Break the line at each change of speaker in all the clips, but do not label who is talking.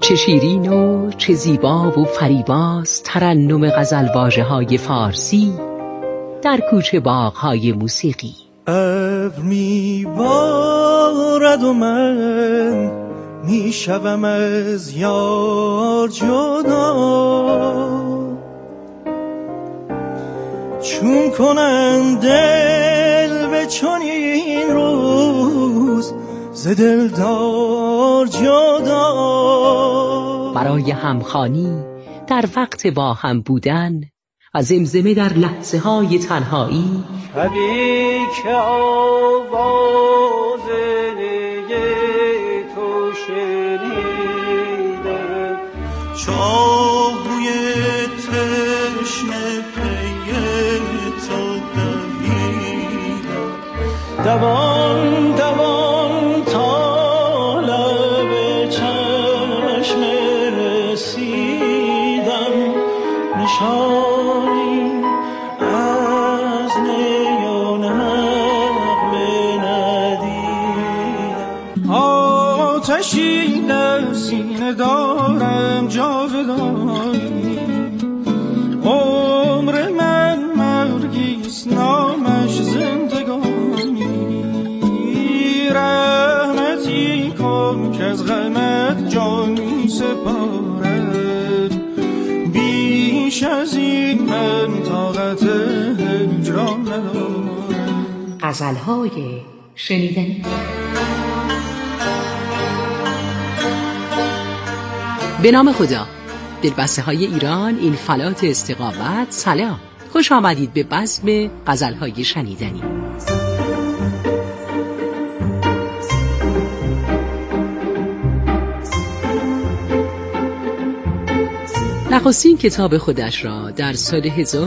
چه شیرین و چه زیبا و فریباست ترنم غزلواژه‌های فارسی در کوچه باغ‌های موسیقی.
ابر می‌بارد و من میشوم از یار جدا، چون کنم دل به چنین روز ز دلدار جدا.
برای همخوانی در وقت با هم بودن و زمزمه در لحظه های تنهایی،
شبی که آواز تو شنیدم، چاهوی تشنه پی تو دویدم، دوان دوان تا لب چشم رسیدم، نشانی از نی و نغمه ندیدم. آتشی در سینه دارم جاودانی، عمر من مرگیست نامش زندگانی، رحمتی کن که از غمت جان می سپارد، بیش از این من طاقت هجران ندارم.
غزل‌های شنیدنی. به نام خدا. دلبسته های ایران، این فلات استقامت، سلام، خوش آمدید به بزم غزل‌های شنیدنی. نخستین کتاب خودش را در سال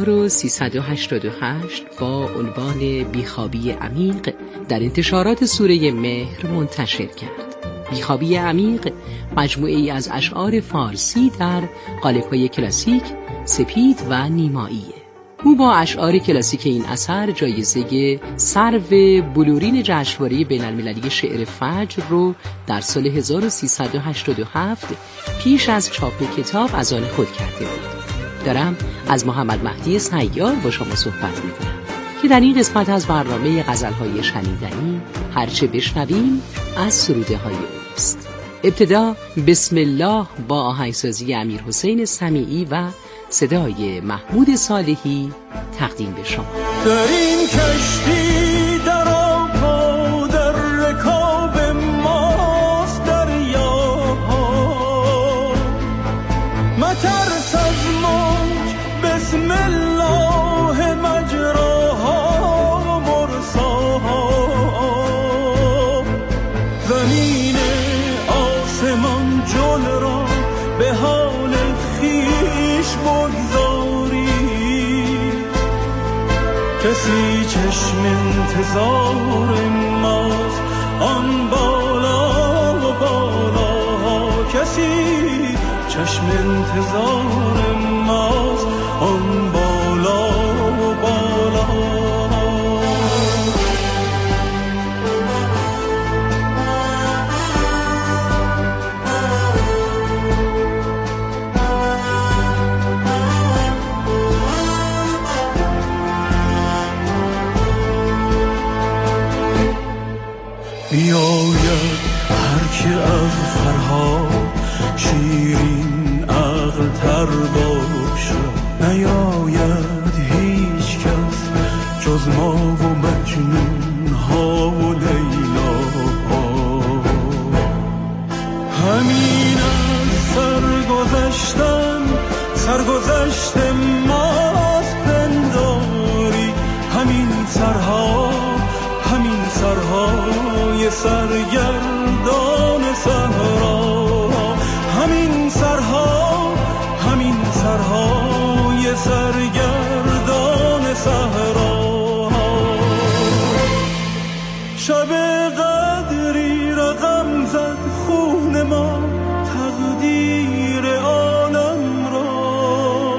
1388 با عنوان بیخوابی عمیق در انتشارات سوره مهر منتشر کرد. بیخوابی عمیق مجموعه‌ای از اشعار فارسی در قالب‌های کلاسیک، سپید و نیماییه. او با اشعار کلاسیک این اثر جایزه سرو بلورین جشنواره بین‌المللی شعر فجر رو در سال 1387 پیش از چاپ کتاب از آن خود کرده بود. دارم از محمد مهدی سیار با شما صحبت می‌کنم که در این قسمت از برنامه غزل‌های شنیدنی هرچه بشنویم از سروده‌های اوست. ابتدا بسم الله با آهنگسازی امیرحسین سمیعی و صدای محمود صالحی تقدیم به شما.
در این کشتی در آب و در رکاب ماست دریاها، مترس از موج، بسم الله مجراها و مرساها، زمین آسمان جل را به حال خویش بگذاری، کسی چشم انتظار ماست آن بالا و بالاها، کسی چشم انتظار ماست آن بالا و بالاها. بیاید هر که از فرهاد شیرین عقل تر باشد، نیاید هیچ کس جز ما و مجنون ها و لیلا ها، همین از سرگذشت ماست پنداری، همین سرهای سرگردان صحرا، همین سرهای سرگردان صحرا، شب قدری رقم زد خون ما تقدیر عالم را،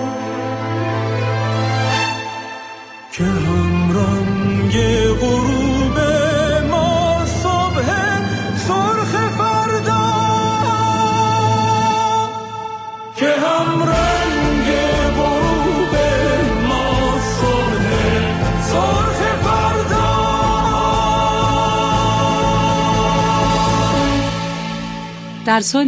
که هم رنگ غروب ما صبح سرخ فردا،
در سال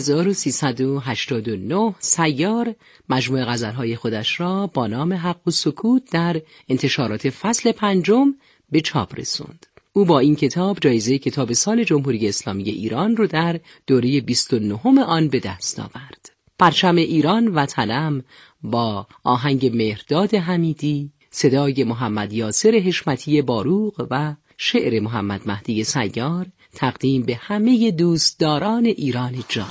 1389 سیار مجموعه غزل‌های خودش را با نام حق و سکوت در انتشارات فصل 5 به چاپ رساند. او با این کتاب جایزه کتاب سال جمهوری اسلامی ایران رو در دوره 29 آن به دست آورد. پرچم ایران وطنم با آهنگ مهرداد حمیدی، صدای محمد یاسر حشمتی باروق و شعر محمد مهدی سیار تقدیم به همه دوستداران ایران جان.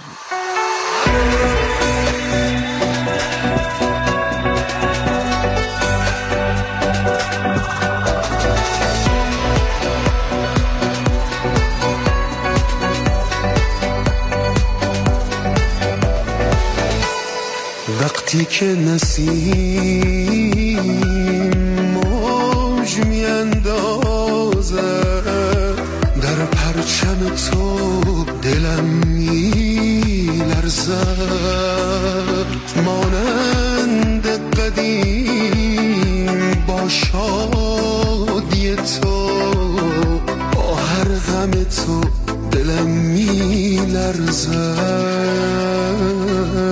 وقتی که نسیم موج میاندازه در پرچم تو دلم میلرزد، مانند قدیم با شادی تو، با هر غم تو دلم میلرزد.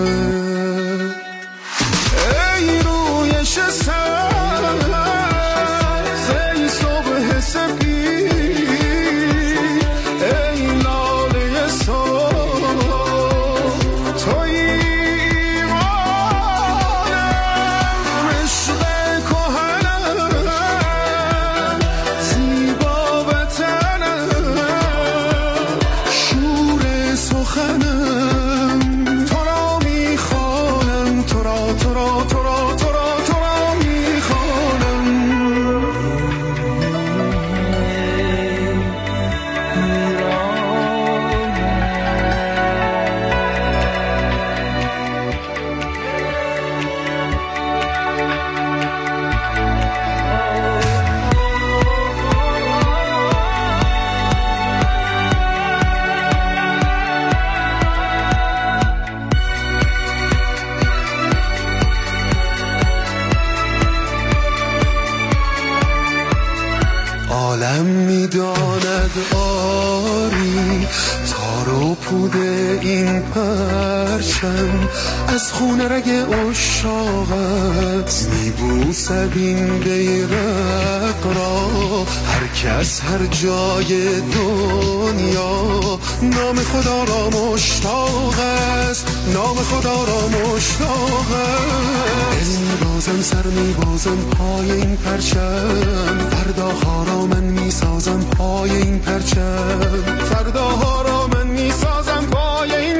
عالم میداند آری تار و پود این پرچم، از خون رگ عشاقت میبوسد این بیرق را. هر کس هر جای دنیا نام خدا را مشتاق است، نام خدا را مشتاق است. میبازم سر میبازم پای این پرچم، فرداها را من میسازم پای این پرچم، فرداها را من میسازم پای این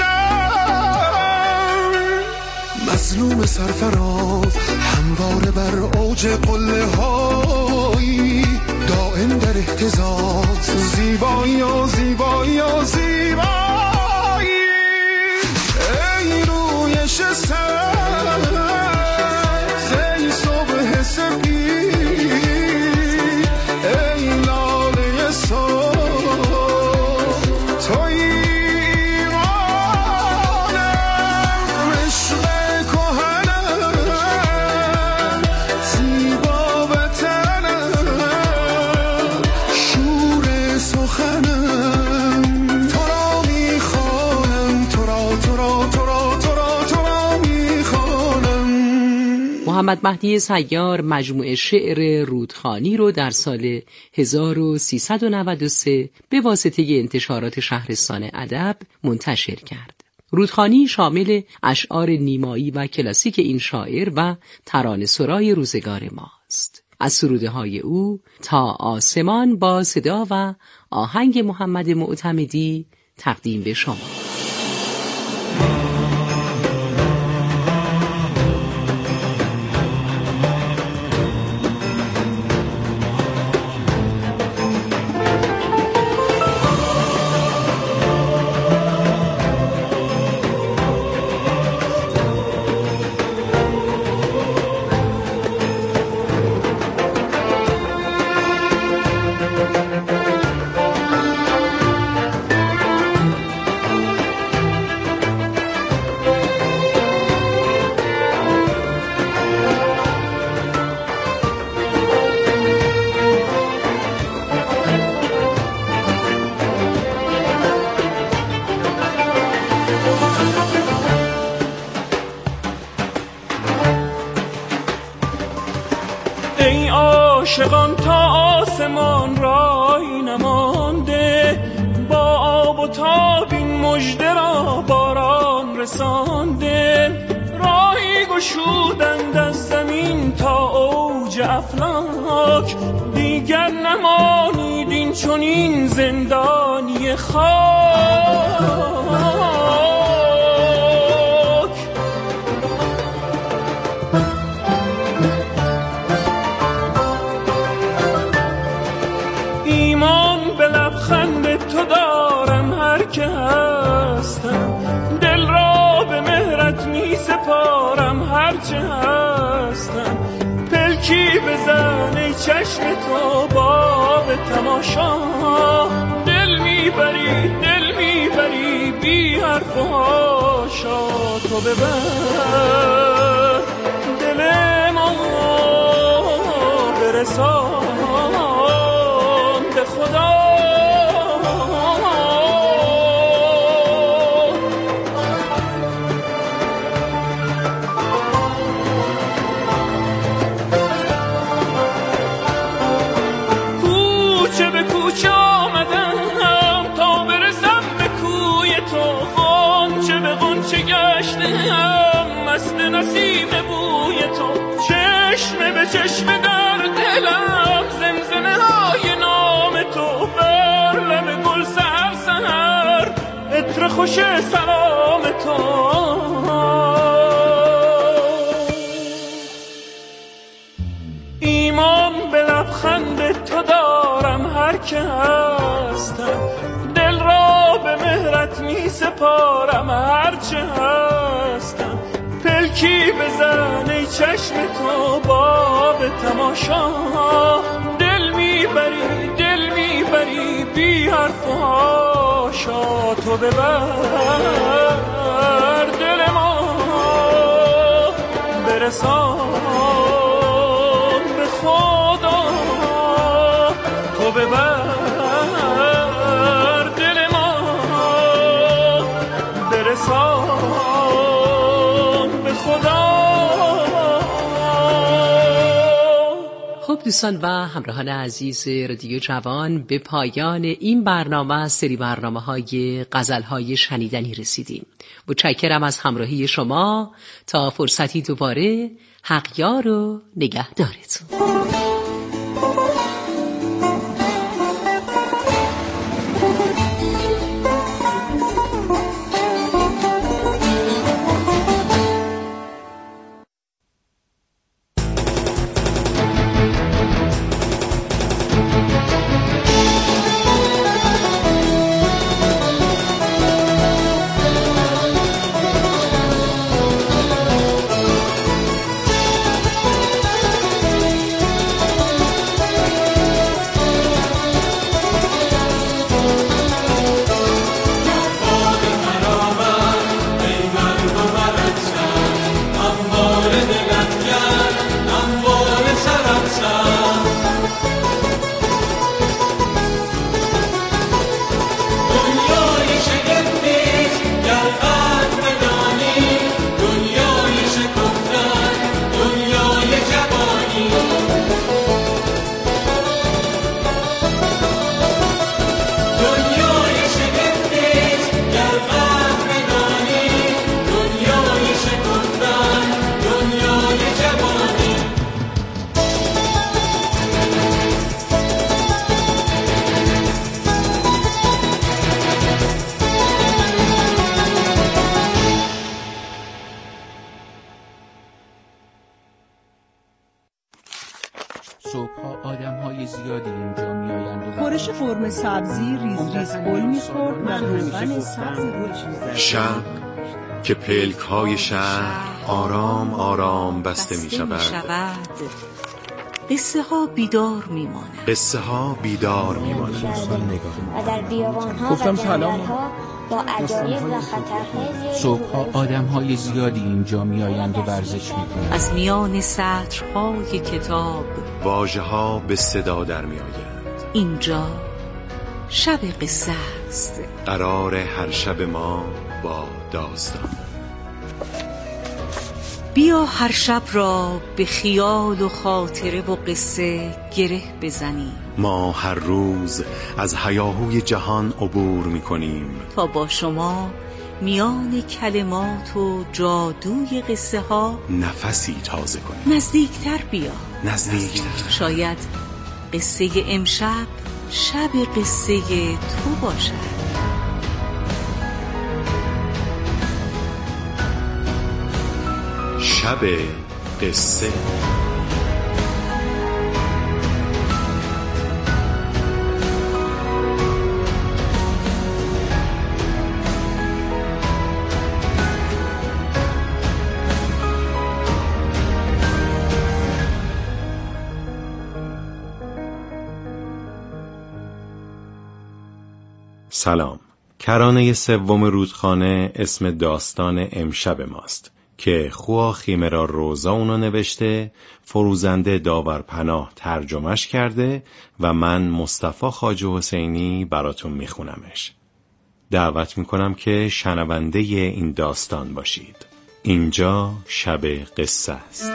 پرچم. مظلوم سرفراز همواره بر اوج قله هایی، دائم در اهتزاز، زیبایی و زیبایی و زیبایی. ای رویش سر، ای صبح سپید، ای لاله صبح، توی ایمانم، عشق کهنم، زیبا وطنم، شور سخنم. تو را میخوانم، تو را تو را تو را تو را تو را میخوانم.
محمد مهدی سیار مجموعه شعر رودخانی رو در سال 1393 به واسطه انتشارات شهرستان ادب منتشر کرد. رودخانی شامل اشعار نیمایی و کلاسیک این شاعر و ترانه سرای روزگار ماست. از سروده های او تا آسمان با صدا و آهنگ محمد معتمدی تقدیم به شما.
ای عاشقان تا آسمان رای نمانده، با آب و تاب این مژده را باران رسانده. راهی گشودند از زمین تا اوج افلاک، دیگر نمانید این چنین زندانی خاک. ایمان به لبخند تو دارم هر که هستم، دل را به مهرت می سپارم هر چه هستم. پلکی بزن ای چشم تو باب تماشا، دل میبری بی حرف و حاشا. تو ببر دل ما برسان به خدا. کوچه به کوچه آمدم تا برسم به کوی تو، غنچه به غنچه گشتم مست نسیم بوی تو. چشم به چشم در دلم زمزمه های نام تو، بر لب گل سحر سحر عطر خوش سلام تو. ایمان به لبخند تو دارم هر که هستم، دل را به مهرت می سپارم هر چه هستم. پلکی بزن ای چشم تو باب تماشا، دل میبری بی حرف و حاشا. تو ببر دل ما برسان به خدا. تو ببر دل ما برسان به خدا.
خب دوستان و همراهان عزیز رادیو جوان، به پایان این برنامه از سری برنامه‌های غزل‌های شنیدنی رسیدیم. متشکرم از همراهی شما. تا فرصتی دوباره، حق یار و نگهدارتون.
صبح‌ها آدم‌های زیادی اینجا می‌آیند و
خورش قرمه سبزی ریز ریز گل می‌خورد و روغن سبز روچ.
شب که پلک‌های شهر آرام آرام بسته می‌شود،
قصه ها بیدار میمانند.
قصه ها بیدار میمانند.
و در بیابان‌ها
گفتم
و
سلام.
جنگل‌ها با عجایب و خطرهای
صبح‌ها آدم‌های زیادی اینجا می‌آیند و ورزش می‌کنند.
از میان سطرهای کتاب
واژه‌ها به صدا در می‌آیند.
اینجا شب قصه است.
قرار هر شب ما با داستان.
بیا هر شب را به خیال و خاطره و قصه گره بزنیم.
ما هر روز از هیاهوی جهان عبور می‌کنیم
تا با شما میان کلمات و جادوی قصه ها
نفسی تازه کنیم.
نزدیکتر بیا.
نزدیکتر.
شاید قصه امشب شب قصه تو باشد.
شب قصه. سلام. کرانه سوم رودخانه اسم داستان امشب ماست که خوا خیمرا روزا اونو نوشته، فروزنده داورپناه ترجمهش کرده و من مصطفی خواجه حسینی براتون میخونمش. دعوت میکنم که شنونده این داستان باشید. اینجا شب قصه است.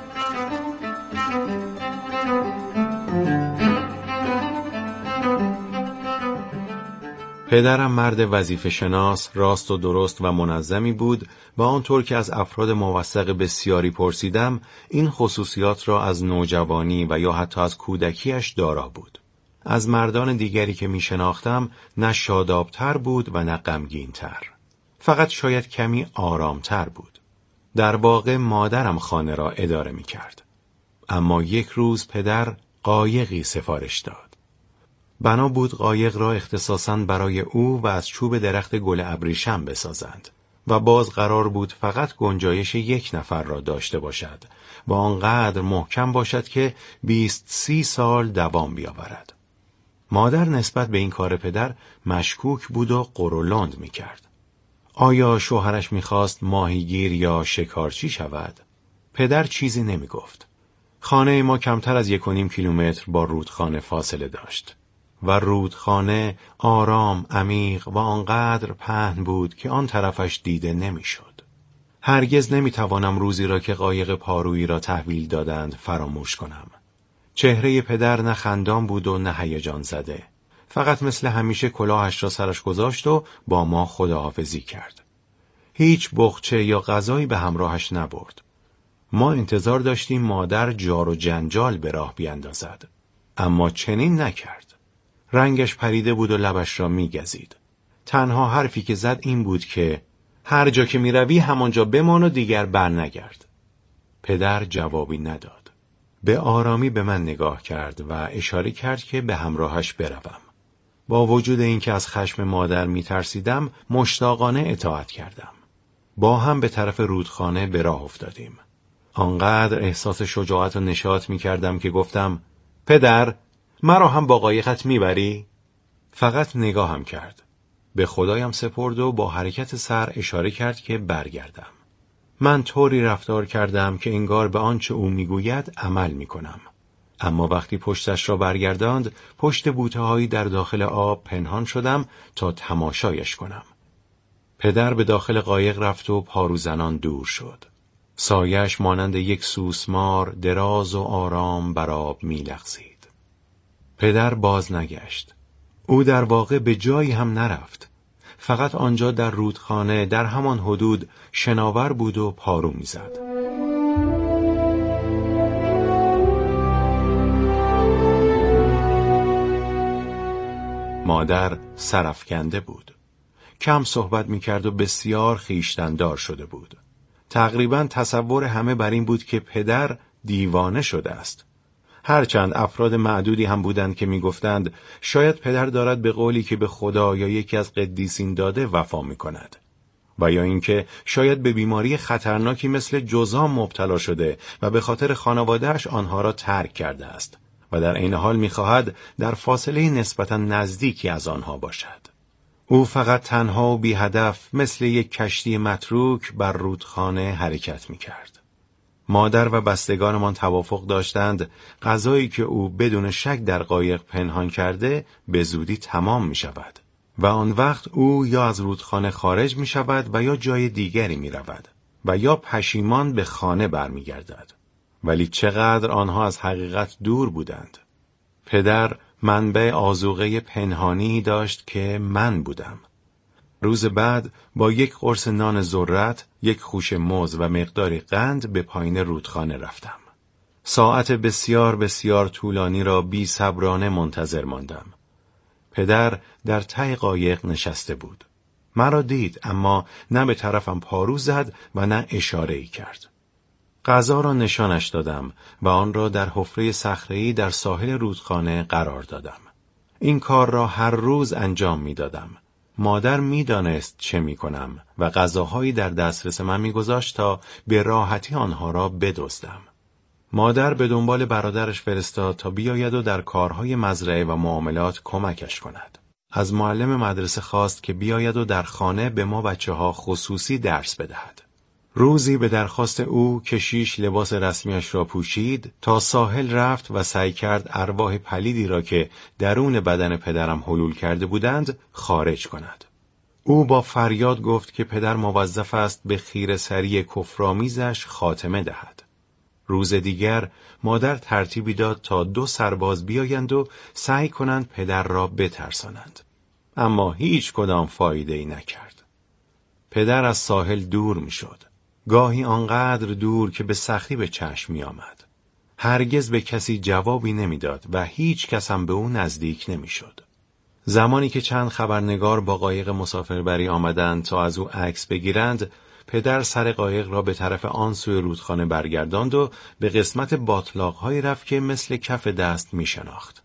پدرم مرد وظیفه شناس، راست و درست و منظمی بود و آنطور که از افراد موثق بسیاری پرسیدم، این خصوصیات را از نوجوانی و یا حتی از کودکیش دارا بود. از مردان دیگری که می شناختم نه شادابتر بود و نه غمگین‌تر. فقط شاید کمی آرامتر بود. در واقع مادرم خانه را اداره می کرد. اما یک روز پدر قایقی سفارش داد. بنا بود قایق را اختصاصاً برای او و از چوب درخت گل ابریشم بسازند و باز قرار بود فقط گنجایش یک نفر را داشته باشد و آنقدر محکم باشد که 20-30 سال دوام بیاورد. مادر نسبت به این کار پدر مشکوک بود و قرولند می کرد. آیا شوهرش می خواست ماهیگیر یا شکارچی شود؟ پدر چیزی نمی گفت. خانه ما کمتر از 1.5 کیلومتر با رودخانه فاصله داشت. و رودخانه آرام، عمیق و آنقدر پهن بود که آن طرفش دیده نمیشد. هرگز نمیتوانم روزی را که قایق پارویی را تحویل دادند فراموش کنم. چهره پدر نه خندان بود و نه هیجان زده. فقط مثل همیشه کلاهش را سرش گذاشت و با ما خداحافظی کرد. هیچ بخچه یا غذایی به همراهش نبرد. ما انتظار داشتیم مادر جار و جنجال به راه بیاندازد. اما چنین نکرد. رنگش پریده بود و لبش را می‌گزید. تنها حرفی که زد این بود که هر جا که می‌روی همانجا بمان و دیگر برنگرد. پدر جوابی نداد. به آرامی به من نگاه کرد و اشاره کرد که به همراهش بروم. با وجود اینکه از خشم مادر می‌ترسیدم، مشتاقانه اطاعت کردم. با هم به طرف رودخانه به راه افتادیم. آنقدر احساس شجاعت و نشاط می‌کردم که گفتم: پدر، مرا هم با قایقت میبری؟ فقط نگاهم کرد. به خدایم سپرد و با حرکت سر اشاره کرد که برگردم. من طوری رفتار کردم که انگار به آنچه او میگوید عمل میکنم. اما وقتی پشتش را برگرداند، پشت بوته‌هایی در داخل آب پنهان شدم تا تماشایش کنم. پدر به داخل قایق رفت و پاروزنان دور شد. سایش مانند یک سوسمار دراز و آرام بر آب میلغزید. پدر باز نگشت. او در واقع به جایی هم نرفت. فقط آنجا در رودخانه در همان حدود شناور بود و پارو میزد. مادر سرافکنده بود. کم صحبت میکرد و بسیار خویشتن‌دار شده بود. تقریباً تصور همه بر این بود که پدر دیوانه شده است. هرچند افراد معدودی هم بودند که میگفتند شاید پدر دارد به قولی که به خدا یا یکی از قدیسین داده وفا میکند، و یا اینکه شاید به بیماری خطرناکی مثل جذام مبتلا شده و به خاطر خانواده‌اش آنها را ترک کرده است و در عین حال میخواهد در فاصله نسبتاً نزدیکی از آنها باشد. او فقط تنها و بی هدف مثل یک کشتی متروک بر رودخانه حرکت میکرد. مادر و بستگانمان توافق داشتند غذایی که او بدون شک در قایق پنهان کرده به زودی تمام می شود و آن وقت او یا از رودخانه خارج می شود و یا جای دیگری می رود
و یا پشیمان به خانه برمیگردد. ولی چقدر آنها از حقیقت دور بودند. پدر منبع آذوقه پنهانی داشت که من بودم. روز بعد با یک قرص نان ذرت، یک خوشه موز و مقداری قند به پایین رودخانه رفتم. ساعت بسیار بسیار طولانی را بی صبرانه منتظر ماندم. پدر در ته قایق نشسته بود. مرا دید اما نه به طرفم پارو زد و نه اشاره‌ای کرد. غذا را نشانش دادم و آن را در حفره صخره‌ای در ساحل رودخانه قرار دادم. این کار را هر روز انجام می‌دادم. مادر می‌دانست چه می‌کنم و غذاهایی در دسترس من می‌گذاشت تا به راحتی آنها را بدزدم. مادر به دنبال برادرش فرستاد تا بیاید و در کارهای مزرعه و معاملات کمکش کند. از معلم مدرسه خواست که بیاید و در خانه به ما بچه‌ها خصوصی درس بدهد. روزی به درخواست او کشیش لباس رسمیش را پوشید تا ساحل رفت و سعی کرد ارواح پلیدی را که درون بدن پدرم حلول کرده بودند خارج کند. او با فریاد گفت که پدر موظف است به خیره‌سری کفرآمیزش خاتمه دهد. روز دیگر مادر ترتیبی داد تا 2 سرباز بیایند و سعی کنند پدر را بترسانند. اما هیچ کدام فایده‌ای نکرد. پدر از ساحل دور می‌شد. گاهی آنقدر دور که به سختی به چشم می‌آمد. هرگز به کسی جوابی نمی‌داد و هیچ کس هم به او نزدیک نمی‌شد. زمانی که چند خبرنگار با قایق مسافربری آمدند تا از او عکس بگیرند، پدر سر قایق را به طرف آن سوی رودخانه برگرداند و به قسمت باتلاق‌هایی رفت که مثل کف دست می‌شناخت.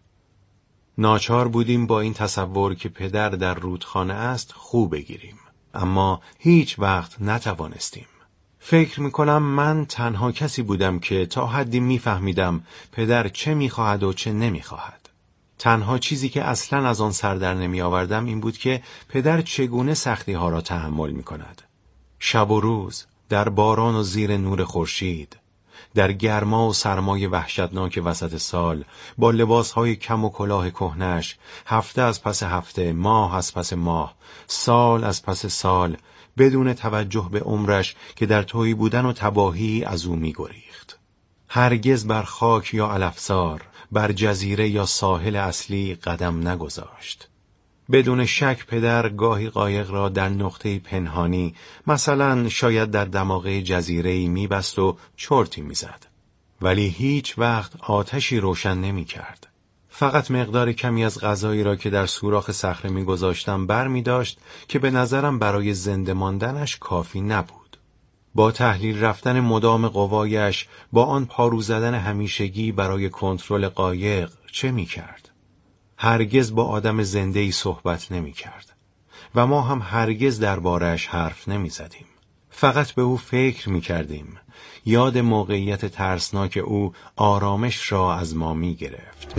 ناچار بودیم با این تصور که پدر در رودخانه است خوب بگیریم، اما هیچ وقت نتوانستیم. فکر می‌کنم من تنها کسی بودم که تا حدی می‌فهمیدم پدر چه می‌خواهد و چه نمی‌خواهد. تنها چیزی که اصلاً از آن سر در نمی‌آوردم این بود که پدر چگونه سختی‌ها را تحمل می‌کند. شب و روز، در باران و زیر نور خورشید، در گرما و سرمای وحشتناک وسط سال، با لباسهای کم و کلاه کهنش، هفته از پس هفته، ماه از پس ماه، سال از پس سال، بدون توجه به عمرش که در تهی بودن و تباهی از او می‌گریخت. هرگز بر خاک یا علفزار، بر جزیره یا ساحل اصلی قدم نگذاشت. بدون شک پدر گاهی قایق را در نقطه پنهانی، مثلا شاید در دماغه جزیره‌ای می‌بست و چرتی می‌زد. ولی هیچ وقت آتشی روشن نمی‌کرد. فقط مقدار کمی از غذایی را که در سوراخ صخره می‌گذاشتم برمی‌داشت که به نظرم برای زنده ماندنش کافی نبود. با تحلیل رفتن مدام قوایش، با آن پارو زدن همیشگی برای کنترل قایق چه می‌کرد؟ هرگز با آدم زنده‌ای صحبت نمی‌کرد و ما هم هرگز درباره‌اش حرف نمی‌زدیم. فقط به او فکر می‌کردیم. یاد موقعیت ترسناک او آرامش را از ما می‌گرفت.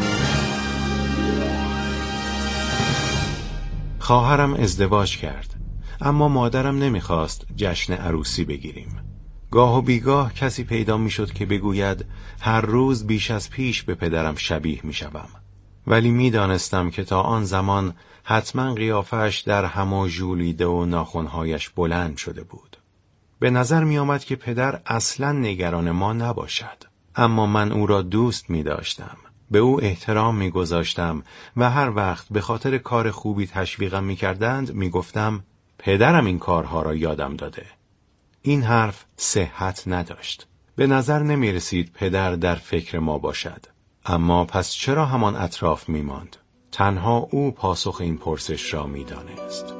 خواهرم ازدواج کرد، اما مادرم نمی‌خواست جشن عروسی بگیریم. گاه و بیگاه کسی پیدا می‌شد که بگوید هر روز بیش از پیش به پدرم شبیه می‌شوم. ولی می‌دانستم که تا آن زمان حتما قیافه‌اش در هم ژولیده و ناخن‌هایش بلند شده بود. به نظر می‌آمد که پدر اصلاً نگران ما نباشد، اما من او را دوست می‌داشتم. به او احترام می‌گذاشتم و هر وقت به خاطر کار خوبی تشویقم می‌کردند می‌گفتم پدرم این کارها را یادم داده. این حرف صحت نداشت. به نظر نمی‌رسید پدر در فکر ما باشد. اما پس چرا همان اطراف می‌ماند؟ تنها او پاسخ این پرسش را می‌دانست.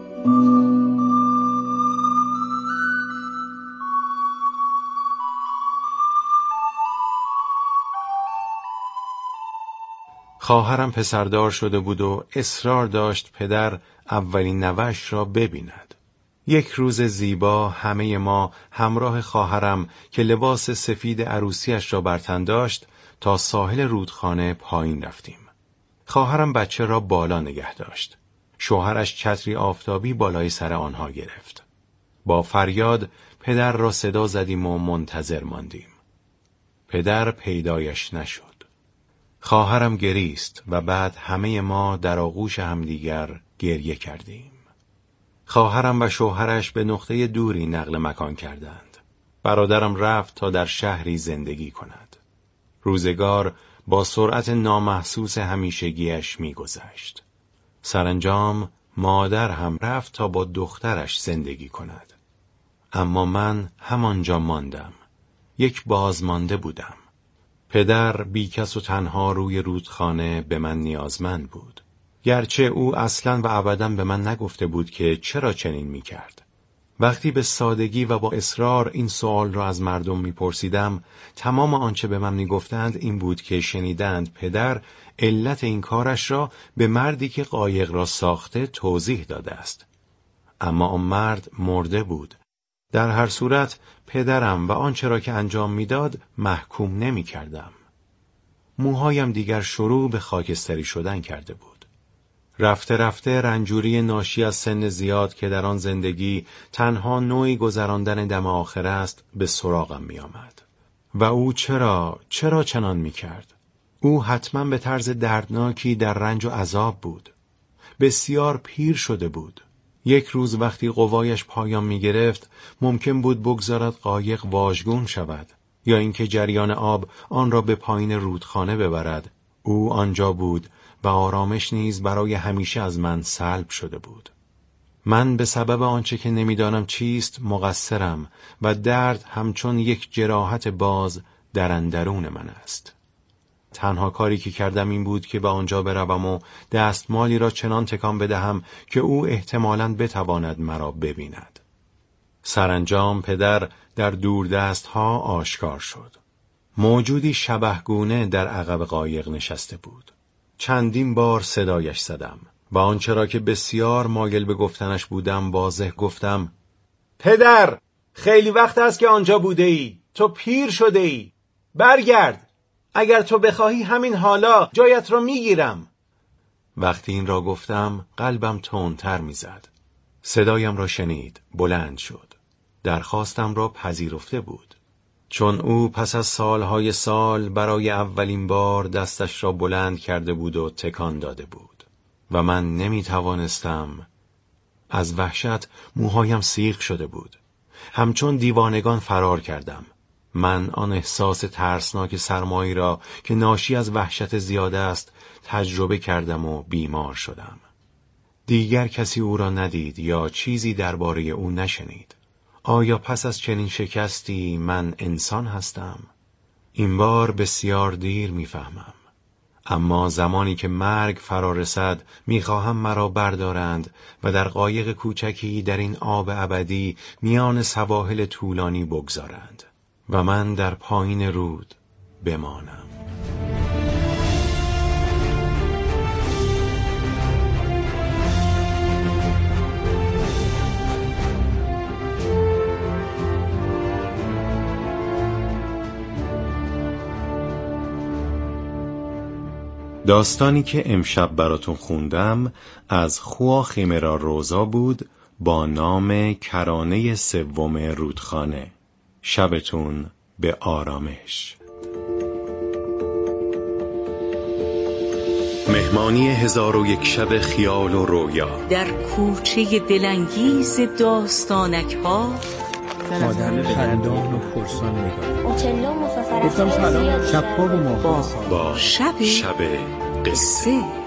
خواهرم پسردار شده بود و اصرار داشت پدر اولین نوه‌اش را ببیند. یک روز زیبا همه ما همراه خواهرم که لباس سفید عروسیش را بر تن داشت تا ساحل رودخانه پایین رفتیم. خواهرم بچه را بالا نگه داشت. شوهرش چتری آفتابی بالای سر آنها گرفت. با فریاد پدر را صدا زدیم و منتظر ماندیم. پدر پیدایش نشد. خواهرم گریست و بعد همه ما در آغوش همدیگر گریه کردیم. خواهرم و شوهرش به نقطه دوری نقل مکان کردند. برادرم رفت تا در شهری زندگی کند. روزگار با سرعت نامحسوس همیشگیش می‌گذشت. سرانجام مادر هم رفت تا با دخترش زندگی کند. اما من همانجا ماندم. یک بازمانده بودم. پدر بیکس و تنها روی رودخانه به من نیازمند بود. گرچه او اصلاً و ابداً به من نگفته بود که چرا چنین می‌کرد. وقتی به سادگی و با اصرار این سوال را از مردم می‌پرسیدم، تمام آنچه به من می‌گفتند این بود که شنیدند پدر علت این کارش را به مردی که قایق را ساخته توضیح داده است. اما آن مرد مرده بود. در هر صورت پدرم و آنچه را که انجام می‌داد محکوم نمی‌کردم. موهایم دیگر شروع به خاکستری شدن کرده بود. رفته رفته رنجوری ناشی از سن زیاد که در آن زندگی تنها نوعی گذراندن دم آخر است به سراغم می آمد. و او چرا چنان می کرد؟ او حتما به طرز دردناکی در رنج و عذاب بود. بسیار پیر شده بود. یک روز وقتی قوایش پایان می گرفت ممکن بود بگذارد قایق واژگون شود یا اینکه جریان آب آن را به پایین رودخانه ببرد. او آنجا بود و آرامش نیز برای همیشه از من سلب شده بود. من به سبب آنچه که نمیدانم چیست مقصرم و درد همچون یک جراحت باز در اندرون من است. تنها کاری که کردم این بود که به آنجا بروم و دستمالی را چنان تکان بدهم که او احتمالاً بتواند مرا ببیند. سرانجام پدر در دوردستها آشکار شد. موجودی شبحگونه در عقب قایق نشسته بود. چندین بار صدایش زدم و آنچه را که بسیار مایل به گفتنش بودم واضح گفتم: پدر، خیلی وقت است که آنجا بوده ای. تو پیر شده ای. برگرد. اگر تو بخواهی همین حالا جایت را میگیرم. وقتی این را گفتم قلبم تندتر میزد. صدایم را شنید، بلند شد. درخواستم را پذیرفته بود. چون او پس از سالهای سال برای اولین بار دستش را بلند کرده بود و تکان داده بود و من نمیتوانستم. از وحشت موهایم سیخ شده بود. همچون دیوانگان فرار کردم. من آن احساس ترسناک سرمایی را که ناشی از وحشت زیاده است تجربه کردم و بیمار شدم. دیگر کسی او را ندید یا چیزی درباره او نشنید. آیا پس از چنین شکستی من انسان هستم؟ این بار بسیار دیر میفهمم. اما زمانی که مرگ فرا رسد میخواهم مرا بردارند و در قایق کوچکی در این آب ابدی میان سواحل طولانی بگذارند و من در پایین رود بمانم. داستانی که امشب براتون خوندم از خوا خیمرا روزا بود با نام کرانه سوم رودخانه. شبتون به آرامش. مهمانی 1001 شب خیال و رویا
در کوچه دلانگیز داستانک ها.
مادر خندان و پرسان نگاه.
اوتلو
گفتم سلام. شب خواب و
با شب قصه.